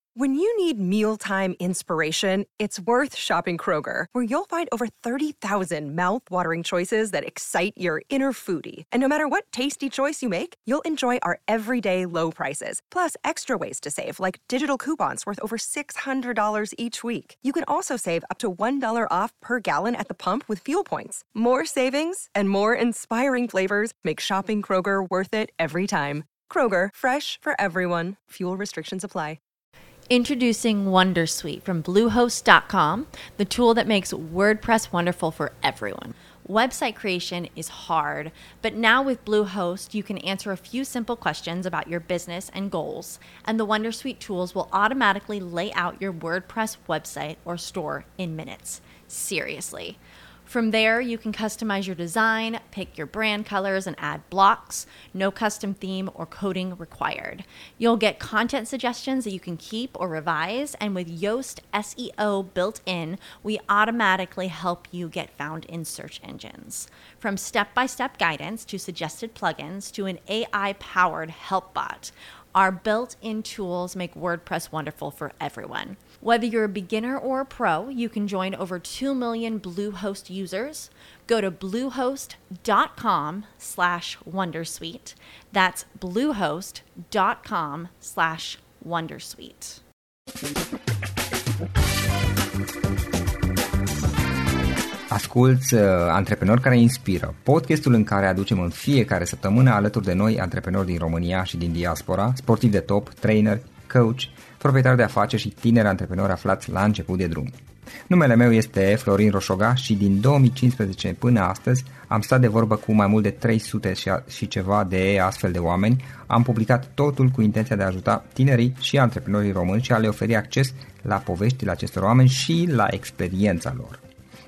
When you need mealtime inspiration, it's worth shopping Kroger, where you'll find over 30,000 mouth-watering choices that excite your inner foodie. And no matter what tasty choice you make, you'll enjoy our everyday low prices, plus extra ways to save, like digital coupons worth over $600 each week. You can also save up to $1 off per gallon at the pump with fuel points. More savings and more inspiring flavors make shopping Kroger worth it every time. Kroger, fresh for everyone. Fuel restrictions apply. Introducing Wondersuite from Bluehost.com, the tool that makes WordPress wonderful for everyone. Website creation is hard, but now with Bluehost, you can answer a few simple questions about your business and goals, and the Wondersuite tools will automatically lay out your WordPress website or store in minutes. Seriously. From there, you can customize your design, pick your brand colors, and add blocks. No custom theme or coding required. You'll get content suggestions that you can keep or revise, and with Yoast SEO built in, we automatically help you get found in search engines. From step-by-step guidance to suggested plugins to an AI-powered help bot, our built-in tools make WordPress wonderful for everyone. Whether you're a beginner or a pro, you can join over 2 million Bluehost users. Go to bluehost.com/wondersuite. That's bluehost.com/wondersuite. Asculți Antreprenori care inspiră, podcastul în care aducem în fiecare săptămână alături de noi antreprenori din România și din diaspora, sportivi de top, trainer, coach, proprietari de afaceri și tineri antreprenori aflați la început de drum. Numele meu este Florin Roșoga și din 2015 până astăzi am stat de vorbă cu mai mult de 300 și ceva de astfel de oameni. Am publicat totul cu intenția de a ajuta tinerii și antreprenorii români și a le oferi acces la poveștile acestor oameni și la experiența lor.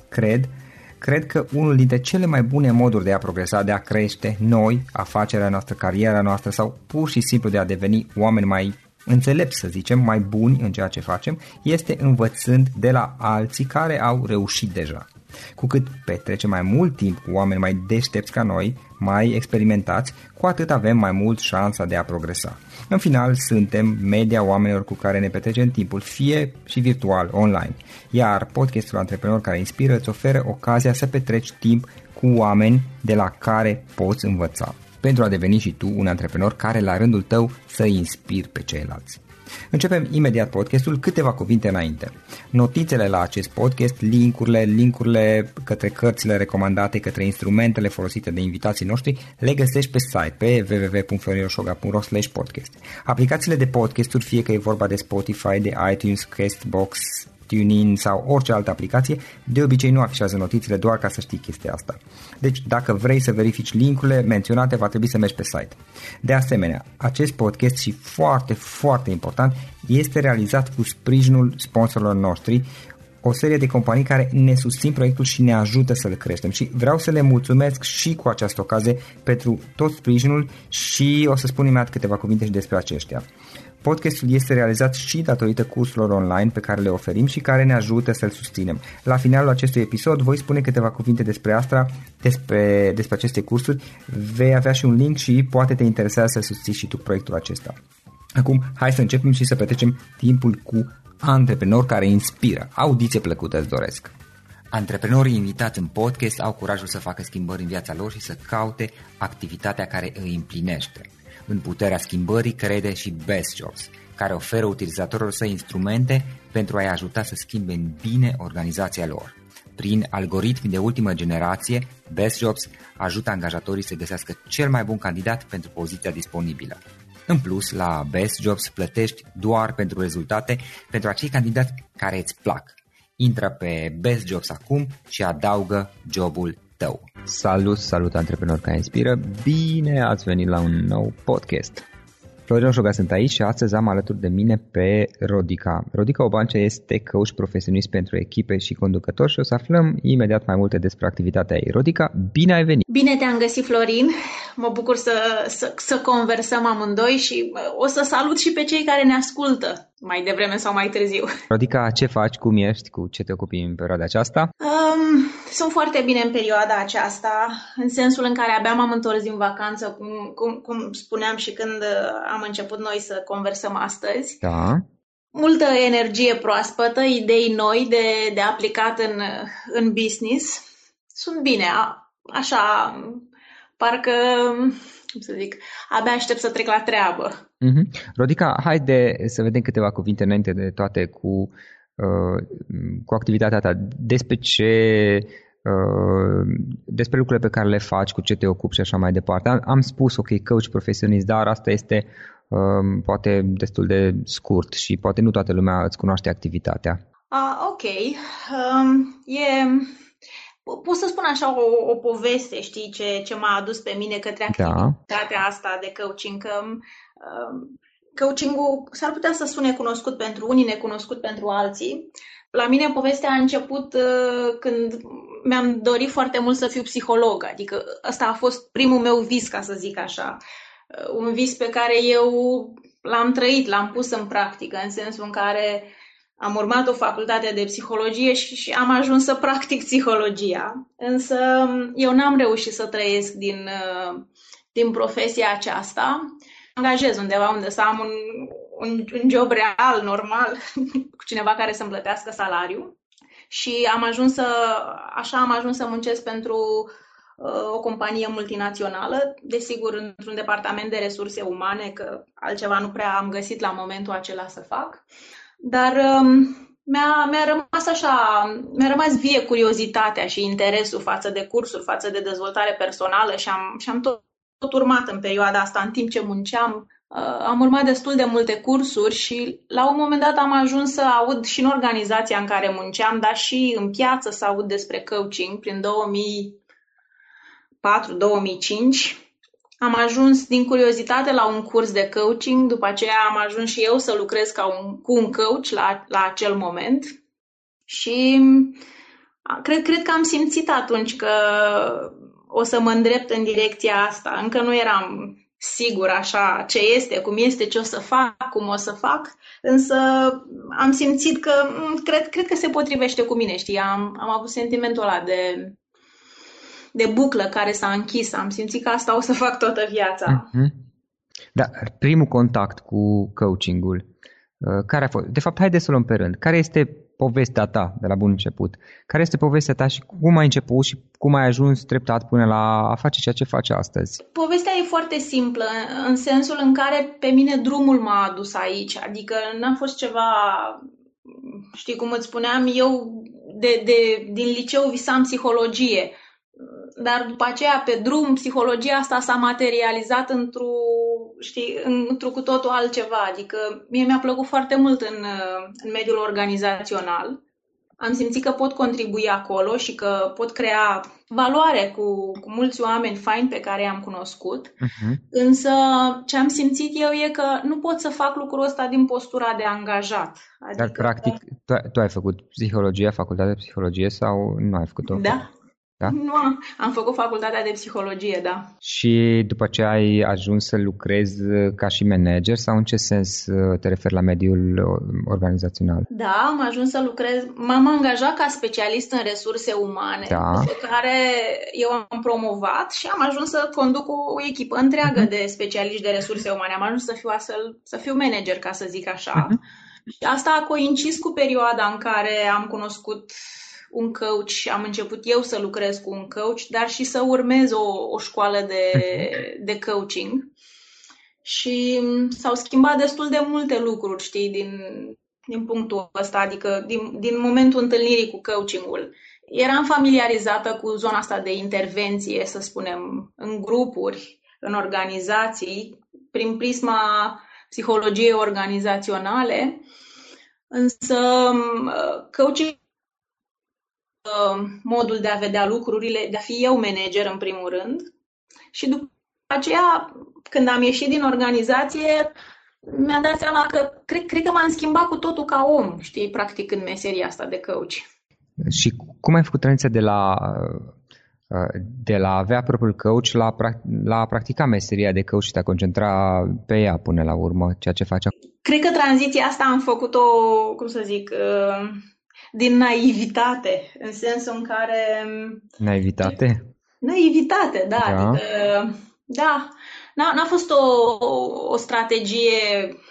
Cred că unul dintre cele mai bune moduri de a progresa, de a crește noi, afacerea noastră, cariera noastră sau pur și simplu de a deveni oameni mai înțelepți, să zicem, mai buni în ceea ce facem, este învățând de la alții care au reușit deja. Cu cât petrecem mai mult timp cu oameni mai deștepți ca noi, mai experimentați, cu atât avem mai mult șansa de a progresa. În final, suntem media oamenilor cu care ne petrecem timpul, fie și virtual, online. Iar podcastul Antreprenor care inspiră îți oferă ocazia să petreci timp cu oameni de la care poți învăța, pentru a deveni și tu un antreprenor care la rândul tău să inspiri pe ceilalți. Începem imediat podcastul, câteva cuvinte înainte. Notițele la acest podcast, linkurile către cărțile recomandate, către instrumentele folosite de invitații noștri, le găsești pe site pe www.florinrosoga.ro/podcast. Aplicațiile de podcasturi, fie că e vorba de Spotify, de iTunes, Castbox, TuneIn sau orice altă aplicație, de obicei nu afișează notițele, doar ca să știi chestia asta. Deci dacă vrei să verifici linkurile menționate, va trebui să mergi pe site. De asemenea, acest podcast și foarte, foarte important, este realizat cu sprijinul sponsorilor noștri, o serie de companii care ne susțin proiectul și ne ajută să-l creștem și vreau să le mulțumesc și cu această ocazie pentru tot sprijinul și o să spun imediat câteva cuvinte și despre aceștia. Podcastul este realizat și datorită cursurilor online pe care le oferim și care ne ajută să-l susținem. La finalul acestui episod voi spune câteva cuvinte despre asta, despre aceste cursuri, vei avea și un link și poate te interesează să susții și tu proiectul acesta. Acum, hai să începem și să petrecem timpul cu antreprenori care inspiră. Audiție plăcută îți doresc! Antreprenorii invitați în podcast au curajul să facă schimbări în viața lor și să caute activitatea care îi împlinește. În puterea schimbării crede și Best Jobs, care oferă utilizatorilor săi instrumente pentru a-i ajuta să schimbe în bine organizația lor. Prin algoritmi de ultimă generație, Best Jobs ajută angajatorii să găsească cel mai bun candidat pentru poziția disponibilă. În plus, la Best Jobs plătești doar pentru rezultate pentru acei candidați care îți plac. Intră pe Best Jobs acum și adaugă jobul tău. Salut antreprenori care inspiră, bine ați venit la un nou podcast. Florin Roșoga sunt aici și astăzi am alături de mine pe Rodica. Rodica Obancea este coach profesionist pentru echipe și conducători și o să aflăm imediat mai multe despre activitatea ei. Rodica, bine ai venit! Bine te-am găsit, Florin! Mă bucur să conversăm amândoi și o să salut și pe cei care ne ascultă mai devreme sau mai târziu. Rodica, ce faci, cum ești, cu ce te ocupi în perioada aceasta? Sunt foarte bine în perioada aceasta, în sensul în care abia m-am întors din vacanță, cum spuneam și când am început noi să conversăm astăzi. Da. multă energie proaspătă, idei noi de aplicat în business. Sunt bine, așa, parcă, cum să zic, abia aștept să trec la treabă. Rodica, haide să vedem câteva cuvinte înainte de toate cu activitatea ta. Despre lucrurile pe care le faci, cu ce te ocupi și așa mai departe. Am spus, ok, coach profesionist, dar asta este poate destul de scurt și poate nu toată lumea îți cunoaște activitatea. Ok. Pot să spun așa o poveste, știi, ce m-a adus pe mine către activitatea asta de coaching. Coaching-ul s-ar putea să sune cunoscut pentru unii, necunoscut pentru alții. La mine povestea a început când mi-am dorit foarte mult să fiu psiholog, adică ăsta a fost primul meu vis, ca să zic așa. Un vis pe care eu l-am trăit, l-am pus în practică, în sensul în care am urmat o facultate de psihologie și am ajuns să practic psihologia. Însă eu n-am reușit să trăiesc din profesia aceasta. Angajez undeva unde să am un job real, normal, cu cineva care să-mi plătească salariu. Și am ajuns să muncesc pentru o companie multinațională, desigur într-un departament de resurse umane, că altceva nu prea am găsit la momentul acela să fac. Dar mi-a rămas vie curiozitatea și interesul față de cursuri, față de dezvoltare personală și am tot urmat în perioada asta, în timp ce munceam. Am urmat destul de multe cursuri și la un moment dat am ajuns să aud și în organizația în care munceam, dar și în piață să aud despre coaching prin 2004-2005. Am ajuns din curiozitate la un curs de coaching, după aceea am ajuns și eu să lucrez cu un coach la acel moment și cred că am simțit atunci că o să mă îndrept în direcția asta. Încă nu eram sigur așa ce este, cum este, ce o să fac, cum o să fac, însă am simțit că cred că se potrivește cu mine, știi? Am avut sentimentul ăla de buclă care s-a închis. Am simțit că asta o să fac toată viața. Da, primul contact cu coaching-ul, care a fost? De fapt, haide să luăm pe rând. Care este povestea ta de la bun început? Care este povestea ta și cum ai început și cum ai ajuns treptat până la a face ceea ce faci astăzi? Povestea e foarte simplă, în sensul în care pe mine drumul m-a adus aici. Adică n-a fost ceva, știi cum îți spuneam, eu din liceu visam psihologie. Dar după aceea, pe drum, psihologia asta s-a materializat într-o cu totul altceva. Adică mie mi-a plăcut foarte mult în mediul organizațional. Am simțit că pot contribui acolo și că pot crea valoare cu mulți oameni faini pe care i-am cunoscut. Însă ce am simțit eu e că nu pot să fac lucrul ăsta din postura de angajat. Dar practic, tu ai făcut psihologie, facultatea de psihologie sau nu ai făcut-o? Da. Da? Nu, am făcut facultatea de psihologie, da. Și după ce ai ajuns să lucrezi ca și manager sau în ce sens te referi la mediul organizațional? Da, am ajuns să lucrez, m-am angajat ca specialist în resurse umane, pe care eu am promovat și am ajuns să conduc o echipă întreagă de specialiști de resurse umane. Am ajuns să fiu manager, ca să zic așa. Și asta a coincis cu perioada în care am cunoscut un coach și am început eu să lucrez cu un coach, dar și să urmez o școală de coaching. Și s-au schimbat destul de multe lucruri, știi, din punctul ăsta, adică din momentul întâlnirii cu coachingul. Eram familiarizată cu zona asta de intervenție, să spunem, în grupuri, în organizații, prin prisma psihologiei organizaționale, însă coaching modul de a vedea lucrurile, de a fi eu manager în primul rând și după aceea, când am ieșit din organizație, mi-am dat seama că cred că m-am schimbat cu totul ca om, știi, practic în meseria asta de coach. Și cum ai făcut tranziția de la avea propriul coach la a practica meseria de coach și te a concentra pe ea până la urmă, ceea ce faci acum? Cred că tranziția asta am făcut-o, cum să zic, din naivitate, în sensul în care... Naivitate? Naivitate, da. Adică, da. N-a fost o strategie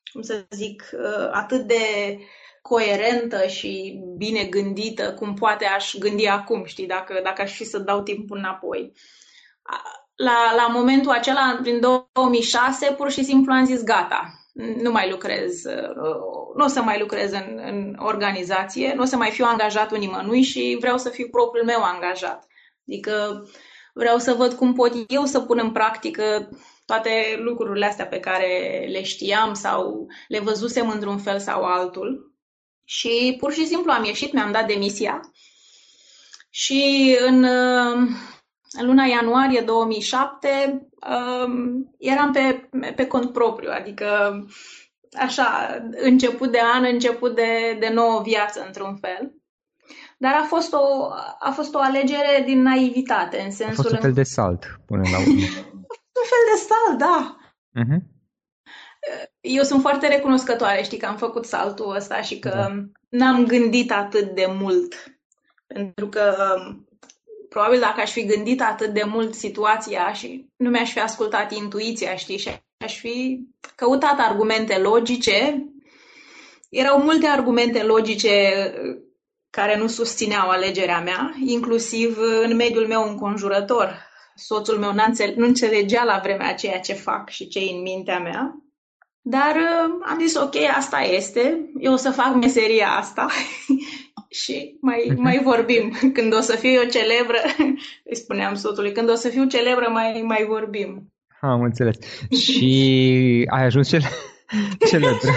cum să zic, atât de coerentă și bine gândită cum poate aș gândi acum, știi, dacă aș fi să dau timpul înapoi. La momentul acela, prin 2006, pur și simplu am zis gata, nu mai lucrez, nu o să mai lucrez în organizație, nu o să mai fiu angajatul nimănui și vreau să fiu propriul meu angajat. Adică vreau să văd cum pot eu să pun în practică toate lucrurile astea pe care le știam sau le văzusem într-un fel sau altul. Și pur și simplu am ieșit, mi-am dat demisia și în luna ianuarie 2007 eram pe cont propriu, adică așa, început de an, început de nouă viață într-un fel. Dar a fost o alegere din naivitate, în sensul... A fost un fel de salt până la urmă. Un fel de salt, da. Uh-huh. Eu sunt foarte recunoscătoare, știi, că am făcut saltul ăsta și că n-am gândit atât de mult. Pentru că probabil dacă aș fi gândit atât de mult situația și nu mi-aș fi ascultat intuiția, știi, și aș fi căutat argumente logice, erau multe argumente logice care nu susțineau alegerea mea, inclusiv în mediul meu înconjurător. Soțul meu nu înțelegea la vremea aceea ce fac și ce e în mintea mea. Dar am zis, ok, asta este, eu o să fac meseria asta și mai vorbim. Când o să fiu eu celebră, îi spuneam soțului, când o să fiu celebră, mai vorbim. Am înțeles. Și ai ajuns celebră.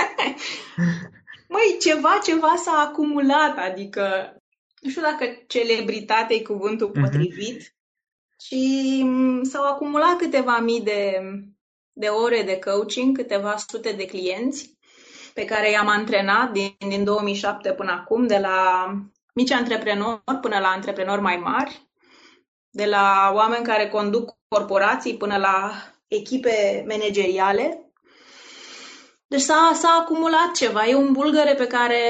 Măi, ceva s-a acumulat, adică nu știu dacă celebritate e cuvântul potrivit, și s-au acumulat câteva mii de ore de coaching, câteva sute de clienți pe care i-am antrenat din 2007 până acum, de la mici antreprenori până la antreprenori mai mari, de la oameni care conduc corporații până la echipe manageriale. Deci s-a acumulat ceva. E un bulgăre pe care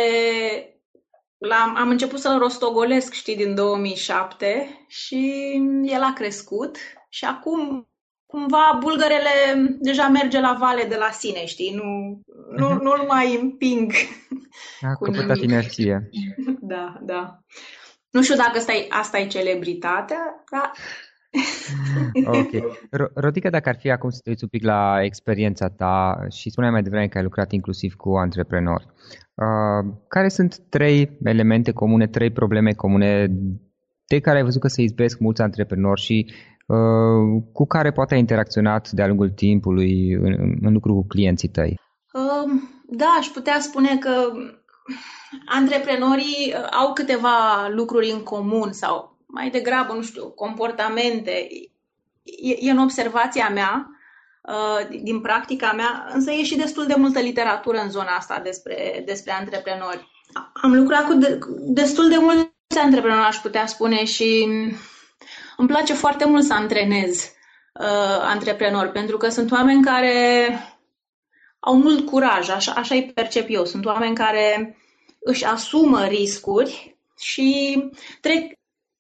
am început să-l rostogolesc, știi, din 2007 și el a crescut și acum cumva bulgărele deja merge la vale de la sine, știi, nu-l mai împing. A căpătat inerție. Da. Nu știu dacă asta e celebritatea, dar... Ok. Rodica, dacă ar fi acum să te uiți un pic la experiența ta și spuneai mai devreme că ai lucrat inclusiv cu antreprenori, care sunt 3 elemente comune, 3 probleme comune de care ai văzut că se izbesc mulți antreprenori și cu care poate ai interacționat de-a lungul timpului în lucru cu clienții tăi? Da, aș putea spune că antreprenorii au câteva lucruri în comun sau mai degrabă, nu știu, comportamente. E în observația mea, din practica mea, însă e și destul de multă literatură în zona asta despre antreprenori. Am lucrat cu destul de mulți antreprenori, aș putea spune, și îmi place foarte mult să antrenez antreprenori, pentru că sunt oameni care au mult curaj, așa îi percep eu. Sunt oameni care își asumă riscuri și trec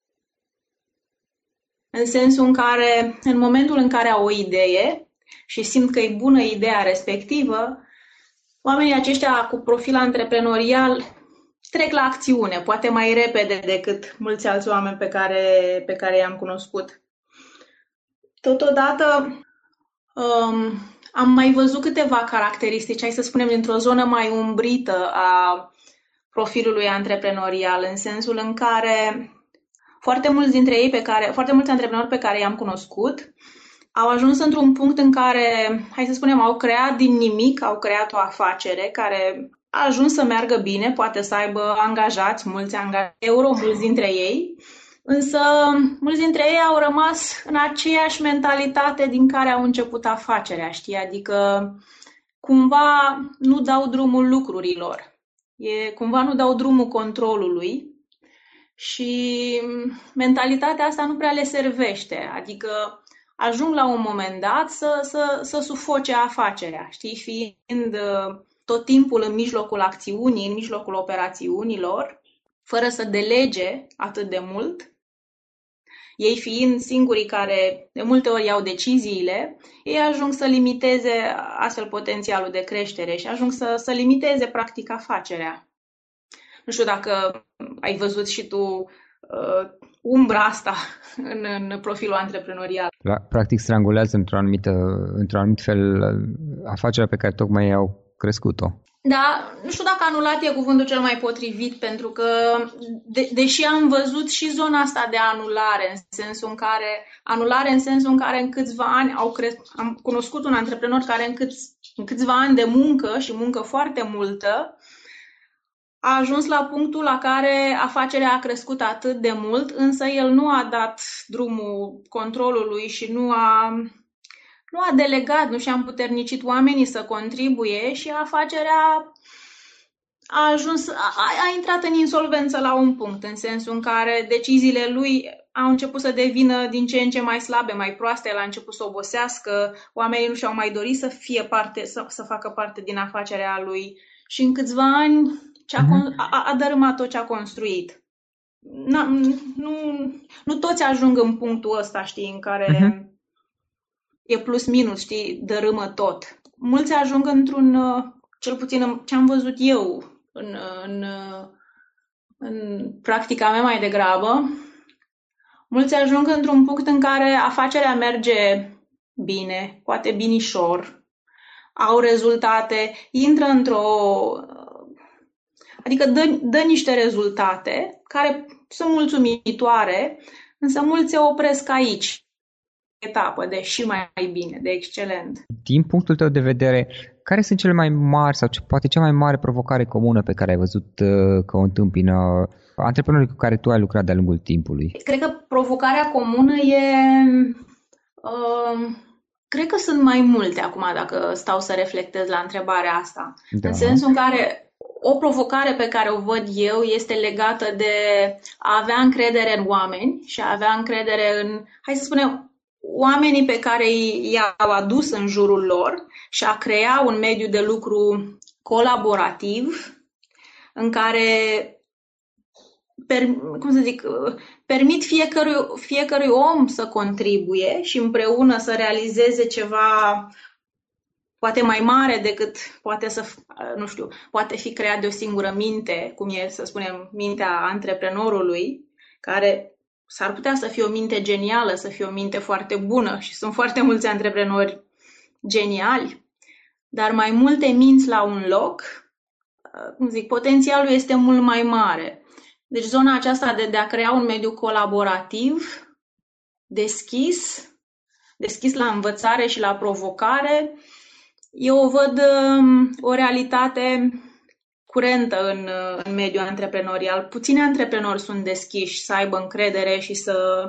în sensul în care, în momentul în care au o idee și simt că e bună ideea respectivă, oamenii aceștia cu profil antreprenorial trec la acțiune, poate mai repede decât mulți alți oameni pe care i-am cunoscut. Totodată am mai văzut câteva caracteristici, hai să spunem, dintr-o zonă mai umbrită a profilului antreprenorial, în sensul în care foarte mulți antreprenori pe care i-am cunoscut au ajuns într-un punct în care, hai să spunem, au creat din nimic, au creat o afacere care a ajuns să meargă bine, poate să aibă angajați, mulți dintre ei, însă mulți dintre ei au rămas în aceeași mentalitate din care au început afacerea, știi? Adică cumva nu dau drumul lucrurilor, cumva nu dau drumul controlului și mentalitatea asta nu prea le servește, adică ajung la un moment dat să sufoce afacerea, știi? Fiind tot timpul în mijlocul acțiunii, în mijlocul operațiunilor, fără să delege atât de mult. Ei fiind singurii care de multe ori iau deciziile, ei ajung să limiteze astfel potențialul de creștere și ajung să limiteze practic afacerea. Nu știu dacă ai văzut și tu umbra asta în profilul antreprenorial. Practic strangulează într-un anumit fel afacerea pe care tocmai au crescut-o. Da, nu știu dacă anulat e cuvântul cel mai potrivit, pentru că, deși am văzut și zona asta de anulare, în sensul în care în câțiva ani am cunoscut un antreprenor care în câțiva ani de muncă și muncă foarte multă, a ajuns la punctul la care afacerea a crescut atât de mult, însă el nu a dat drumul controlului și nu a delegat, nu și-a împuternicit oamenii să contribuie și afacerea a intrat în insolvență la un punct, în sensul în care deciziile lui au început să devină din ce în ce mai slabe, mai proaste, el a început să obosească, oamenii nu și-au mai dorit să facă parte din afacerea lui și în câțiva ani a dărâmat tot ce a construit. Nu toți ajung în punctul ăsta, știi, în care e plus minus, știi, dărâmă tot. Mulți ajung într-un, cel puțin ce am văzut eu în practica mea mai degrabă, mulți ajung într-un punct în care afacerea merge bine, poate binișor, au rezultate, intră adică dă niște rezultate care sunt mulțumitoare, însă mulți se opresc aici, etapă de și mai bine, de excelent. Din punctul tău de vedere, care sunt cele mai mari sau poate cea mai mare provocare comună pe care ai văzut că o întâmpină antreprenorii cu care tu ai lucrat de-a lungul timpului? Cred că provocarea comună cred că sunt mai multe acum dacă stau să reflectez la întrebarea asta. Da. În sensul în care o provocare pe care o văd eu este legată de a avea încredere în oameni și a avea încredere în, hai să spunem, oamenii pe care i-au adus în jurul lor și a crea un mediu de lucru colaborativ în care permit fiecărui om să contribuie și împreună să realizeze ceva poate mai mare decât poate fi creat de o singură minte, cum e, să spunem, mintea antreprenorului, care s-ar putea să fie o minte genială, să fie o minte foarte bună și sunt foarte mulți antreprenori geniali, dar mai multe minți la un loc, potențialul este mult mai mare. Deci zona aceasta de a crea un mediu colaborativ, deschis la învățare și la provocare, eu o văd o realitate curentă în mediul antreprenorial. Puțini antreprenori sunt deschiși să aibă încredere și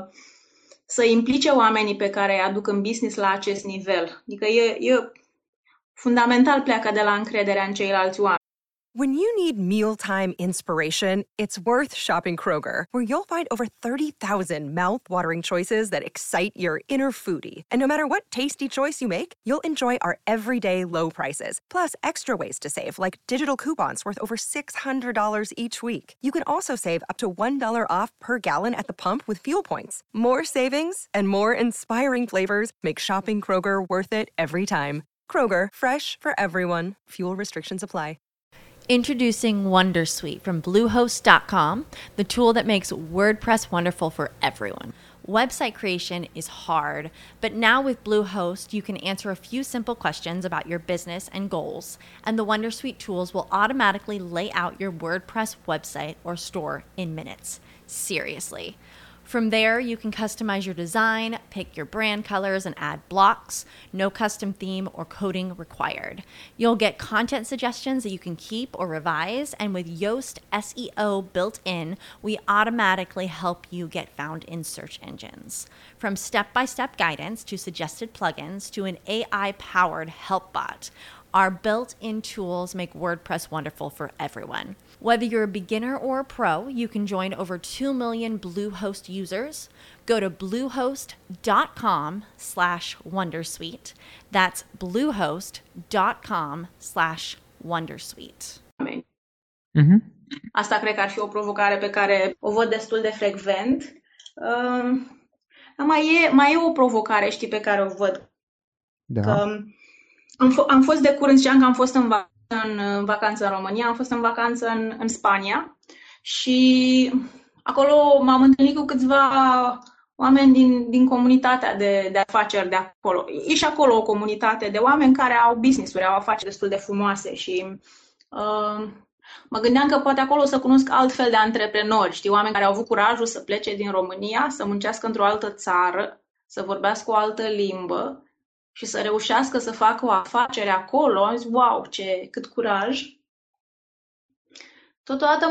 să implice oamenii pe care îi aduc în business la acest nivel. Adică e fundamental, pleacă de la încrederea în ceilalți oameni. When you need mealtime inspiration, it's worth shopping Kroger, where you'll find over 30,000 mouth-watering choices that excite your inner foodie. And no matter what tasty choice you make, you'll enjoy our everyday low prices, plus extra ways to save, like digital coupons worth over $600 each week. You can also save up to $1 off per gallon at the pump with fuel points. More savings and more inspiring flavors make shopping Kroger worth it every time. Kroger, fresh for everyone. Fuel restrictions apply. Introducing Wondersuite from Bluehost.com, the tool that makes WordPress wonderful for everyone. Website creation is hard, but now with Bluehost, you can answer a few simple questions about your business and goals, and the Wondersuite tools will automatically lay out your WordPress website or store in minutes. Seriously. From there, you can customize your design, pick your brand colors, and add blocks. No custom theme or coding required. You'll get content suggestions that you can keep or revise, and with Yoast SEO built in, we automatically help you get found in search engines. From step-by-step guidance to suggested plugins to an AI-powered help bot, our built-in tools make WordPress wonderful for everyone. Whether you're a beginner or a pro, you can join over 2 million Bluehost users. Go to bluehost.com/wondersuite. That's bluehost.com/wondersuite. Asta cred că ar fi o provocare pe care o văd destul de frecvent. Mai e o provocare, știi, pe care o văd. Da. Că am fost de curând, ziceam că am fost în vacanță în România, am fost în vacanță în Spania și acolo m-am întâlnit cu câțiva oameni din comunitatea de afaceri de acolo. E și acolo o comunitate de oameni care au business-uri, au afaceri destul de frumoase și mă gândeam că poate acolo o să cunosc altfel de antreprenori, știi, oameni care au avut curajul să plece din România, să muncească într-o altă țară, să vorbească o altă limbă și să reușească să facă o afacere acolo. Am zis, wow, cât curaj! Totodată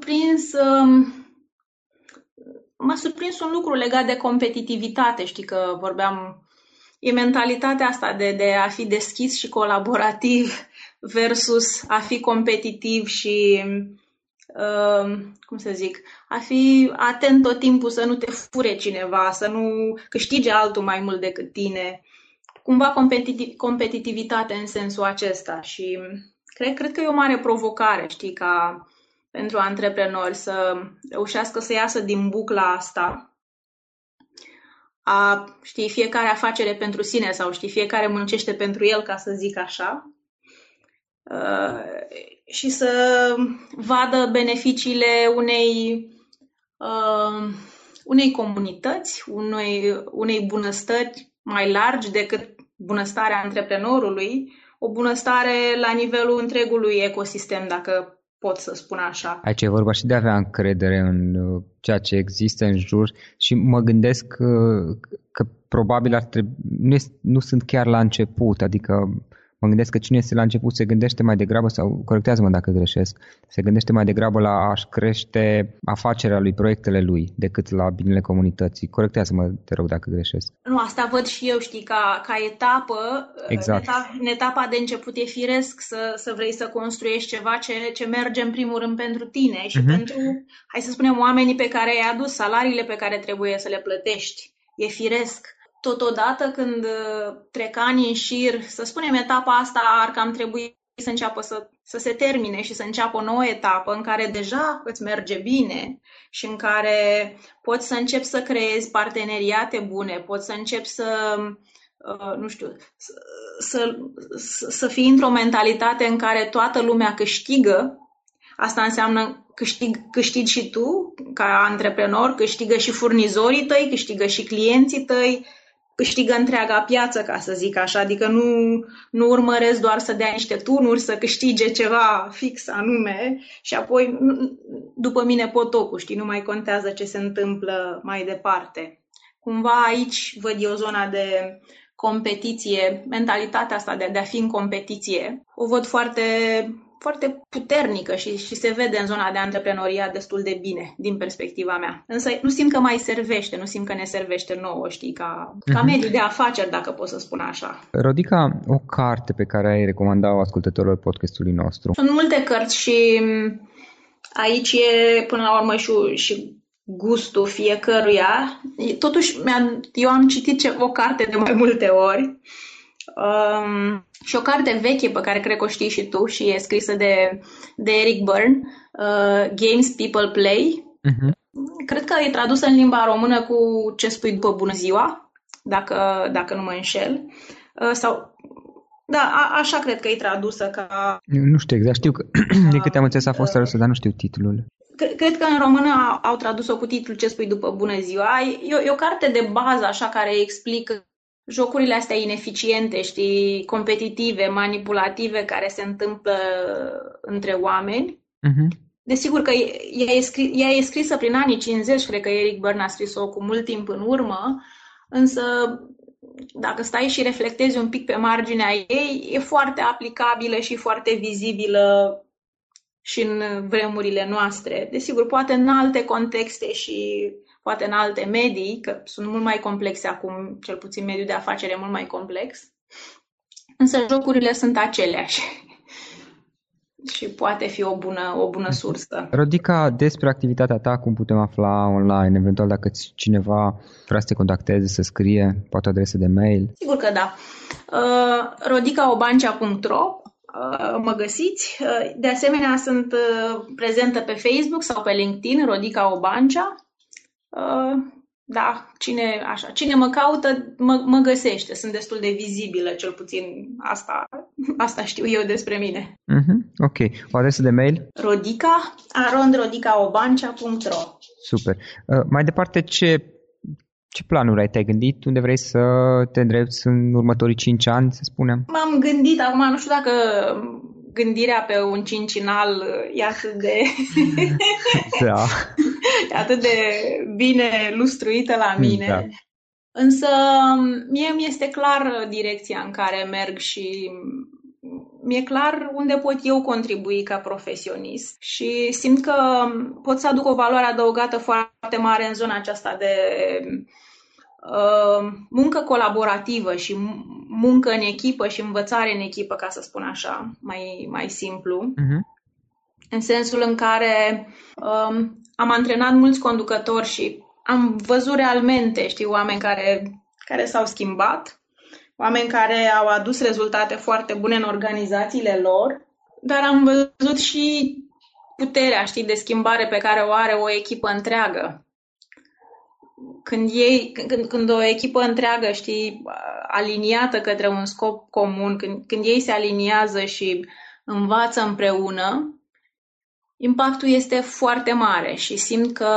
m-a surprins un lucru legat de competitivitate, știi că e mentalitatea asta de a fi deschis și colaborativ versus a fi competitiv și, a fi atent tot timpul să nu te fure cineva, să nu câștige altul mai mult decât tine. Cumva competitivitate în sensul acesta și cred că e o mare provocare, știi, ca pentru antreprenori să reușească să iasă din bucla asta știi, fiecare afacere pentru sine sau știi, fiecare muncește pentru el, ca să zic așa, și să vadă beneficiile unei comunități, unei bunăstări mai largi decât bunăstarea antreprenorului, o bunăstare la nivelul întregului ecosistem, dacă pot să spun așa. Aici e vorba și de a avea încredere în ceea ce există în jur și mă gândesc că probabil nu sunt chiar la început, adică mă gândesc că cine este la început se gândește mai degrabă, sau corectează-mă dacă greșesc, se gândește mai degrabă la a-și crește afacerea lui, proiectele lui, decât la binele comunității. Corectează-mă, te rog, dacă greșesc. Nu, asta văd și eu, știi, ca etapă, exact. În etapa de început e firesc să vrei să construiești ceva ce merge în primul rând pentru tine și pentru, hai să spunem, oamenii pe care i-ai adus, salariile pe care trebuie să le plătești. E firesc. Totodată când trec ani în șir, să spunem, etapa asta ar cam trebui să înceapă să se termine și să înceapă o nouă etapă în care deja îți merge bine și în care poți să începi să creezi parteneriate bune, poți să începi să fii într-o mentalitate în care toată lumea câștigă. Asta înseamnă câștigi și tu ca antreprenor, câștigă și furnizorii tăi, câștigă și clienții tăi, câștigă întreaga piață, ca să zic așa, adică nu urmăresc doar să dea niște turnuri, să câștige ceva fix anume și apoi, după mine, potocul, știi, nu mai contează ce se întâmplă mai departe. Cumva aici văd eu zona de competiție, mentalitatea asta de a fi în competiție, o văd foarte, foarte puternică și se vede în zona de antreprenoriat destul de bine, din perspectiva mea. Însă nu simt că mai servește, nu simt că ne servește nouă, știi, ca mediu de afaceri, dacă pot să spun așa. Rodica, o carte pe care ai recomanda-o ascultătorilor podcastului nostru? Sunt multe cărți și aici e până la urmă și gustul fiecăruia. Totuși, eu am citit o carte de mai multe ori. Și o carte veche pe care cred că o știi și tu și e scrisă de Eric Berne, Games People Play. Cred că e tradusă în limba română cu Ce spui după bună ziua, dacă nu mă înșel. Da, așa cred că e tradusă ca... Nu știu exact, știu că de câte am înțeles a fost tradusă, dar nu știu titlul. Cred că în română au tradus-o cu titlul Ce spui după bună ziua. E o carte de bază așa care explică jocurile astea ineficiente, știi, competitive, manipulative care se întâmplă între oameni. Desigur că ea e scrisă prin anii 50, cred că Eric Berne a scris-o cu mult timp în urmă, însă dacă stai și reflectezi un pic pe marginea ei, e foarte aplicabilă și foarte vizibilă și în vremurile noastre. Desigur, poate în alte contexte și poate în alte medii, că sunt mult mai complexe acum, cel puțin mediul de afacere e mult mai complex, însă jocurile sunt aceleași și poate fi o bună sursă. Rodica, despre activitatea ta, cum putem afla online, eventual dacă cineva vrea să te contacteze, să scrie, poate adresă de mail? Sigur că da. rodicaobancea.ro mă găsiți. De asemenea, sunt prezentă pe Facebook sau pe LinkedIn, Rodica Obancea. da, cine mă caută, mă găsește. Sunt destul de vizibilă, cel puțin asta știu eu despre mine. Ok. O adresă de mail? rodica@rodicaobancea.ro. Super. Mai departe, ce planuri ai? Te-ai gândit? Unde vrei să te îndrepți în următorii 5 ani, să spunem? M-am gândit, acum nu știu dacă gândirea pe un cincinal e atât de... Da. e atât de bine lustruită la mine. Da. Însă mie mi-este clar direcția în care merg și mi-e clar unde pot eu contribui ca profesionist și simt că pot să aduc o valoare adăugată foarte mare în zona aceasta de muncă colaborativă și muncă în echipă și învățare în echipă, ca să spun așa, mai simplu. În sensul în care am antrenat mulți conducători și am văzut realmente, oameni care s-au schimbat, oameni care au adus rezultate foarte bune în organizațiile lor, dar am văzut și puterea, de schimbare pe care o are o echipă întreagă. Când o echipă întreagă, aliniată către un scop comun, când ei se aliniază și învață împreună, impactul este foarte mare și simt că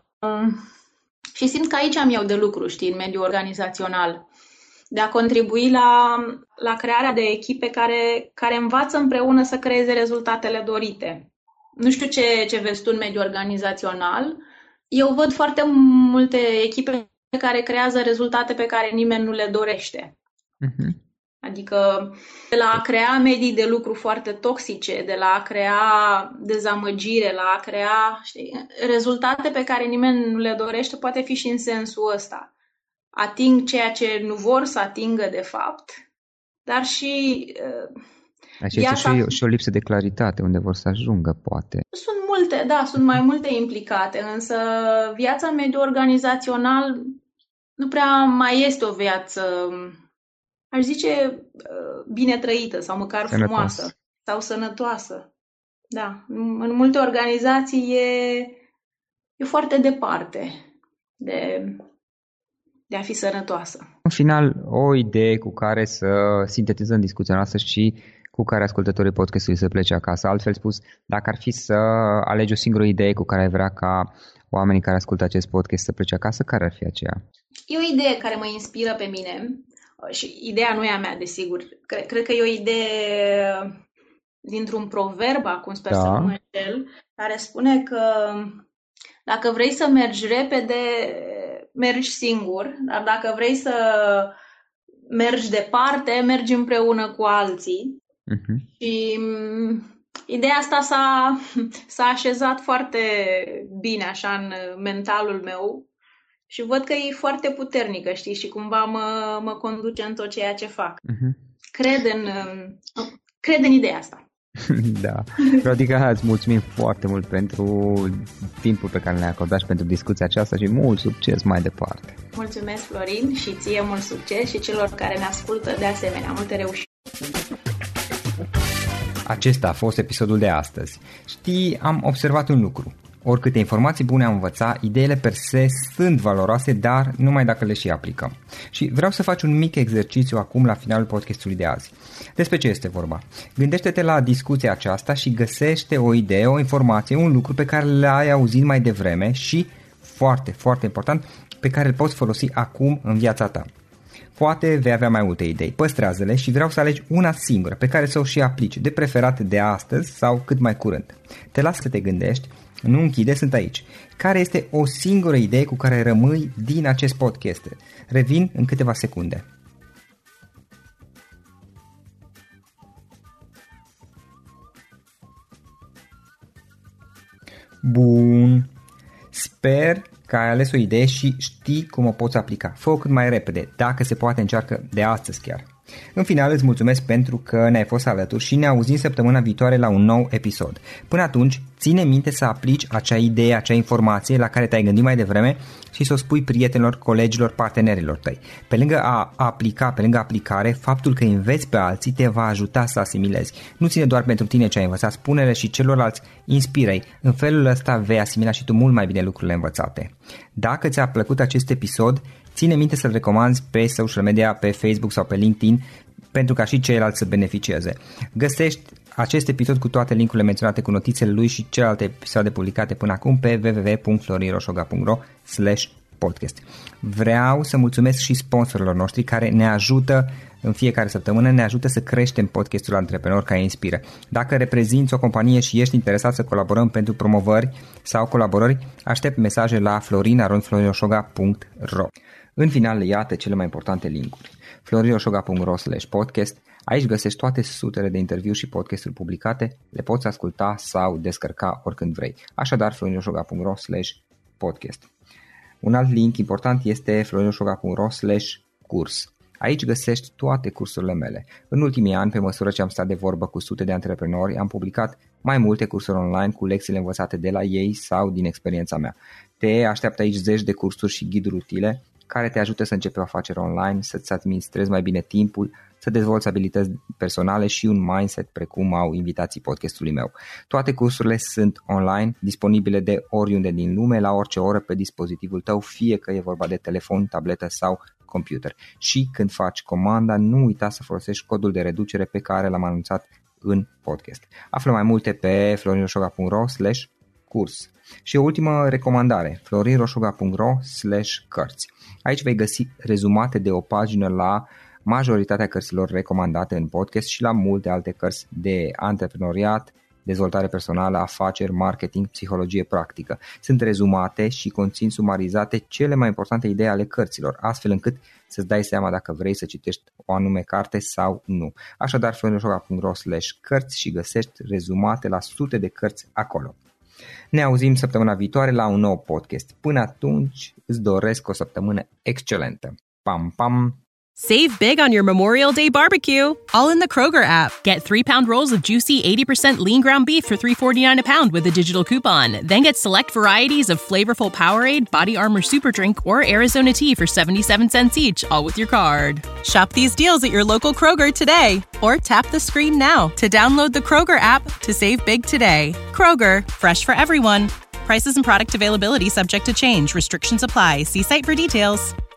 aici am eu de lucru, în mediul organizațional, de a contribui la crearea de echipe care învață împreună să creeze rezultatele dorite. Nu știu ce vezi tu în mediul organizațional. Eu văd foarte multe echipe care creează rezultate pe care nimeni nu le dorește. Adică de la a crea medii de lucru foarte toxice, de la a crea dezamăgire, la a crea rezultate pe care nimeni nu le dorește, poate fi și în sensul ăsta. Ating ceea ce nu vor să atingă de fapt, dar și... Este și o lipsă de claritate unde vor să ajungă, poate. Sunt mai multe implicate, însă viața în mediul organizațional nu prea mai este o viață, aș zice, bine trăită sau măcar frumoasă sau sănătoasă. Da, în multe organizații e foarte departe de a fi sănătoasă. În final, o idee cu care să sintetizăm discuția noastră și cu care ascultătorii podcastului să plece acasă. Altfel spus, dacă ar fi să alegi o singură idee cu care ai vrea ca oamenii care ascultă acest podcast să plece acasă, care ar fi aceea? E o idee care mă inspiră pe mine și ideea nu e a mea, desigur. Cred că e o idee dintr-un proverb, acum sper să nu mă înșel, care spune că dacă vrei să mergi repede, mergi singur, dar dacă vrei să mergi departe, mergi împreună cu alții. Și ideea asta s-a așezat foarte bine așa în mentalul meu și văd că e foarte puternică, și cumva mă conduce în tot ceea ce fac. Cred în ideea asta. Da. Rodica, îți mulțumim foarte mult pentru timpul pe care ne-ai acordat și pentru discuția aceasta și mult succes mai departe. Mulțumesc, Florin, și ție mult succes și celor care ne ascultă de asemenea. Multe reușite! Acesta a fost episodul de astăzi. Am observat un lucru. Oricâte informații bune am învățat, ideile per se sunt valoroase, dar numai dacă le și aplicăm. Și vreau să faci un mic exercițiu acum la finalul podcastului de azi. Despre ce este vorba? Gândește-te la discuția aceasta și găsește o idee, o informație, un lucru pe care l-ai auzit mai devreme și, foarte, foarte important, pe care îl poți folosi acum în viața ta. Poate vei avea mai multe idei, păstrează-le și vreau să alegi una singură pe care să o și aplici, de preferat de astăzi sau cât mai curând. Te las să te gândești, nu închide, sunt aici. Care este o singură idee cu care rămâi din acest podcast? Revin în câteva secunde. Bun. Sper că ai ales o idee și știi cum o poți aplica. Fă-o cât mai repede, dacă se poate încearcă de astăzi chiar. În final îți mulțumesc pentru că ne-ai fost alături și ne auzim săptămâna viitoare la un nou episod. Până atunci, ține minte să aplici acea idee, acea informație la care te-ai gândit mai devreme și să o spui prietenilor, colegilor, partenerilor tăi. Pe lângă aplicare, faptul că înveți pe alții te va ajuta să asimilezi. Nu ține doar pentru tine ce ai învățat, spune-le și celorlalți, inspiră-i. În felul ăsta vei asimila și tu mult mai bine lucrurile învățate. Dacă ți-a plăcut acest episod, ține minte să-l recomanzi pe social media, pe Facebook sau pe LinkedIn, pentru ca și ceilalți să beneficieze. Găsești acest episod cu toate linkurile menționate cu notițele lui și celelalte episoade publicate până acum pe www.florinrosoga.ro/podcast. Vreau să mulțumesc și sponsorilor noștri care ne ajută în fiecare săptămână, ne ajută să creștem podcastul Antreprenor care inspiră. Dacă reprezinți o companie și ești interesat să colaborăm pentru promovări sau colaborări, aștept mesaje la florin@florinrosoga.ro. În final, iată cele mai importante linkuri. florinrosoga.ro/podcast. Aici găsești toate sutele de interviuri și podcasturi publicate, le poți asculta sau descărca oricând vrei. Așadar, florinrosoga.ro/podcast. Un alt link important este florinrosoga.ro/curs. Aici găsești toate cursurile mele. În ultimii ani, pe măsură ce am stat de vorbă cu sute de antreprenori, am publicat mai multe cursuri online cu lecțiile învățate de la ei sau din experiența mea. Te așteaptă aici zeci de cursuri și ghiduri utile care te ajută să începi o afacere online, să-ți administrezi mai bine timpul, să dezvolți abilități personale și un mindset precum au invitații podcastului meu. Toate cursurile sunt online, disponibile de oriunde din lume, la orice oră pe dispozitivul tău, fie că e vorba de telefon, tabletă sau computer. Și când faci comanda, nu uita să folosești codul de reducere pe care l-am anunțat în podcast. Află mai multe pe florinrosoga.ro/curs. Și o ultimă recomandare, florinrosoga.ro/cărți. Aici vei găsi rezumate de o pagină la majoritatea cărților recomandate în podcast și la multe alte cărți de antreprenoriat, dezvoltare personală, afaceri, marketing, psihologie practică. Sunt rezumate și conțin sumarizate cele mai importante idei ale cărților, astfel încât să-ți dai seama dacă vrei să citești o anume carte sau nu. Așadar, florinrosoga.ro/cărți și găsești rezumate la sute de cărți acolo. Ne auzim săptămâna viitoare la un nou podcast. Până atunci, îți doresc o săptămână excelentă. Pam, pam! Save big on your Memorial Day barbecue, all in the Kroger app. Get 3-pound rolls of juicy 80% lean ground beef for $3.49 a pound with a digital coupon. Then get select varieties of flavorful Powerade, Body Armor Super Drink, or Arizona tea for 77 cents each, all with your card. Shop these deals at your local Kroger today, or tap the screen now to download the Kroger app to save big today. Kroger, fresh for everyone. Prices and product availability subject to change. Restrictions apply. See site for details.